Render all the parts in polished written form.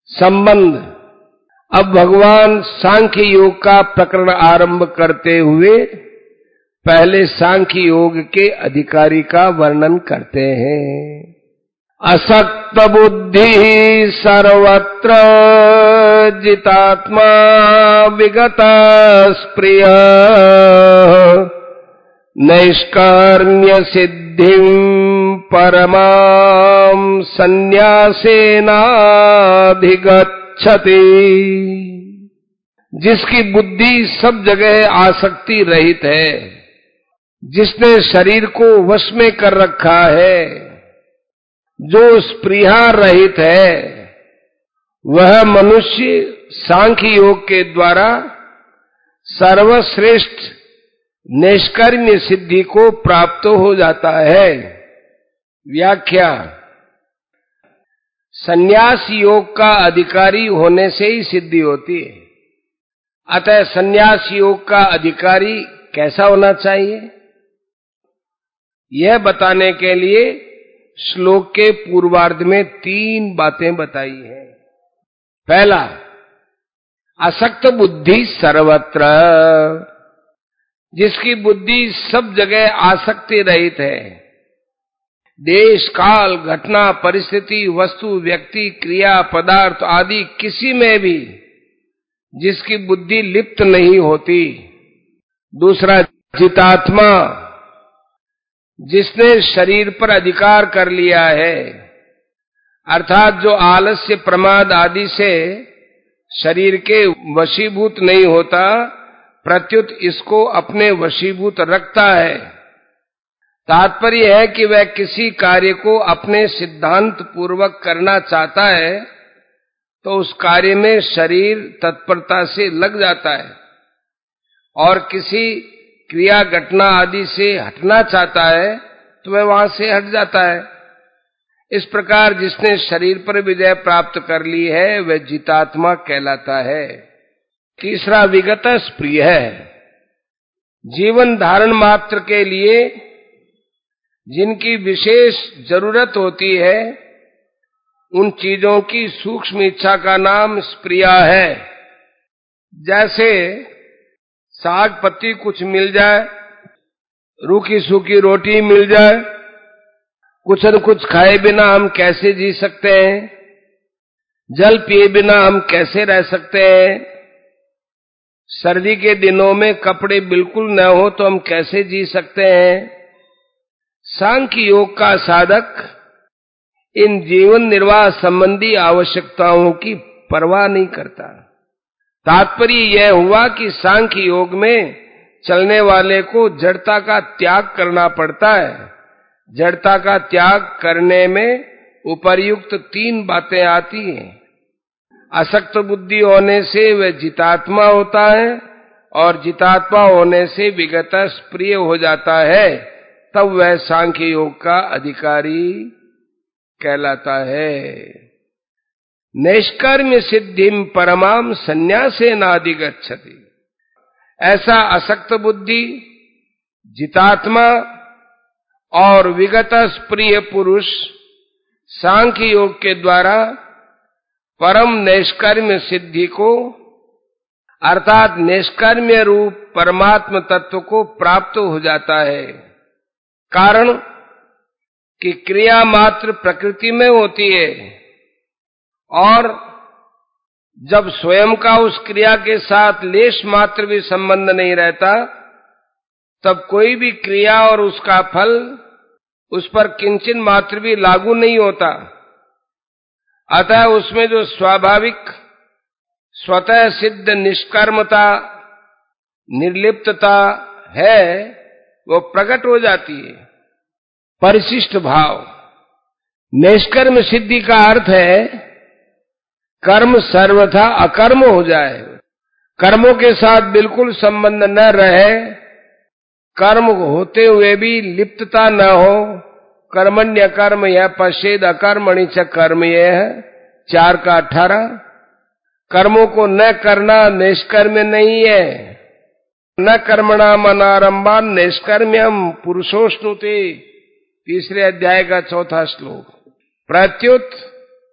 संबंध। अब भगवान सांख्य योग का प्रकरण आरंभ करते हुए पहले सांख्य योग के अधिकारी का वर्णन करते हैं। असक्त बुद्धि सर्वत्र जितात्मा विगत स्प्रिय नैष्कर्म्य सिद्धिं परमां संन्यासेनाधिगच्छति। जिसकी बुद्धि सब जगह आसक्ति रहित है, जिसने शरीर को वश में कर रखा है, जो स्पृहा रहित है, वह मनुष्य सांख्य योग के द्वारा सर्वश्रेष्ठ निष्कर्म्य सिद्धि को प्राप्त हो जाता है। व्याख्या। संन्यास योग का अधिकारी होने से ही सिद्धि होती है। अतः संन्यास योग का अधिकारी कैसा होना चाहिए, यह बताने के लिए श्लोक के पूर्वार्ध में 3 बातें बताई हैं। पहला, असक्त बुद्धि सर्वत्र, जिसकी बुद्धि सब जगह आसक्ति रहित है। देश काल घटना परिस्थिति वस्तु व्यक्ति क्रिया पदार्थ आदि किसी में भी जिसकी बुद्धि लिप्त नहीं होती। दूसरा, जितात्मा, जिसने शरीर पर अधिकार कर लिया है, अर्थात जो आलस्य प्रमाद आदि से शरीर के वशीभूत नहीं होता, प्रत्युत इसको अपने वशीभूत रखता है। तात्पर्य है कि वह किसी कार्य को अपने सिद्धांत पूर्वक करना चाहता है तो उस कार्य में शरीर तत्परता से लग जाता है, और किसी क्रिया घटना आदि से हटना चाहता है तो वह वहां से हट जाता है। इस प्रकार जिसने शरीर पर विजय प्राप्त कर ली है वह जितात्मा कहलाता है। तीसरा, विगत स्प्रिय है, जीवन धारण मात्र के लिए जिनकी विशेष जरूरत होती है, उन चीजों की सूक्ष्म इच्छा का नाम स्प्रिया है। जैसे साग पत्ती कुछ मिल जाए, रूखी सूखी रोटी मिल जाए, कुछ न कुछ खाए बिना हम कैसे जी सकते हैं, जल पिए बिना हम कैसे रह सकते हैं, सर्दी के दिनों में कपड़े बिल्कुल न हो तो हम कैसे जी सकते हैं। सांख्य योग का साधक इन जीवन निर्वाह संबंधी आवश्यकताओं की परवाह नहीं करता। तात्पर्य यह हुआ कि सांख्य योग में चलने वाले को जड़ता का त्याग करना पड़ता है। जड़ता का त्याग करने में उपर्युक्त 3 बातें आती हैं। असक्त बुद्धि होने से वह जितात्मा होता है, और जितात्मा होने से विगत स्प्रिय हो जाता है, तब वह सांख्य योग का अधिकारी कहलाता है। नैष्कर्म्य सिद्धिं परमां संन्यासेनाधिगच्छति। ऐसा असक्त बुद्धि, जितात्मा और विगत स्प्रिय पुरुष सांख्य योग के द्वारा परम नैष्कर्म्य सिद्धि को, अर्थात निष्कर्म्य रूप परमात्म तत्व को प्राप्त हो जाता है। कारण कि क्रिया मात्र प्रकृति में होती है, और जब स्वयं का उस क्रिया के साथ लेश मात्र भी संबंध नहीं रहता, तब कोई भी क्रिया और उसका फल उस पर किंचिन मात्र भी लागू नहीं होता। अतः उसमें जो स्वाभाविक स्वतः सिद्ध निष्कर्मता निर्लिप्तता है वो प्रकट हो जाती है। परिशिष्ट भाव। निष्कर्म सिद्धि का अर्थ है कर्म सर्वथा अकर्म हो जाए, कर्मों के साथ बिल्कुल संबंध न रहे, कर्म होते हुए भी लिप्तता न हो। कर्मण्य कर्म यह पश्चेद अकर्मणि च कर्म, यह 4 का 18। कर्मों को न करना निष्कर्म्य नहीं है। न कर्मणा मनारंभान निष्कर्म्यम पुरुषोष्णुते, 3 अध्याय का 4था श्लोक। प्रत्युत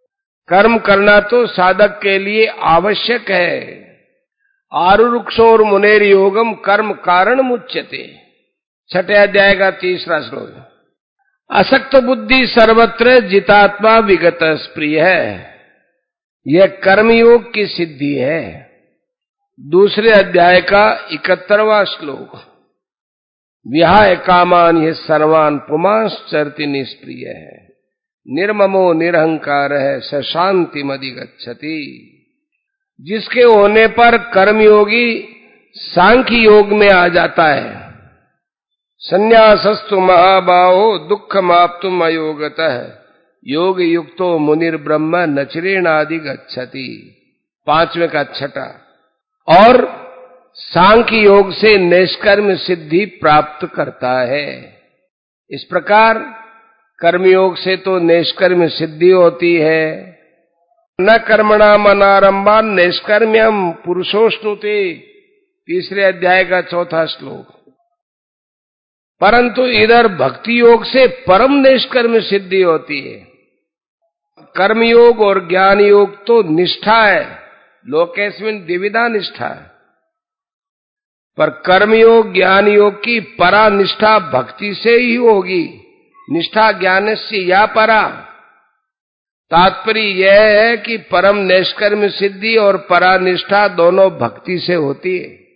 कर्म करना तो साधक के लिए आवश्यक है। आरुरुक्षोर मुनेर योगम कर्म कारण मुच्यते। 6 अध्याय का 3रा श्लोक। असक्त बुद्धि सर्वत्र जितात्मा विगत स्प्रिय है, यह कर्मयोग की सिद्धि है। 2 अध्याय का 71वां श्लोक। विहाय कामान ये सर्वान पुमांश्चरति निष्प्रिय है, निर्ममो निरहंकार है स शांति मधिगच्छति। जिसके होने पर कर्मयोगी सांख्य योग में आ जाता है। संन्यासस्तु महाबाहो दुःखमाप्तुम अयोगतः, योग युक्तो मुनिर्ब्रह्म नचिरेणादि गच्छति। 5वें का 6। और सांख्य योग से निष्कर्म सिद्धि प्राप्त करता है। इस प्रकार कर्मयोग से तो निष्कर्म सिद्धि होती है। न कर्मणाम अनारंभान निष्कर्म्यम पुरुषोष्णुते। 3 अध्याय का 4था श्लोक। परंतु इधर भक्ति योग से परम निष्कर्म सिद्धि होती है। कर्मयोग और ज्ञान योग तो निष्ठा है, लोकेस्मिन् द्विविधा निष्ठा है। पर कर्मयोग ज्ञान योग की परा निष्ठा भक्ति से ही होगी। निष्ठा ज्ञानस्य या परा। तात्पर्य यह है कि परम निष्कर्म सिद्धि और परा निष्ठा दोनों भक्ति से होती है।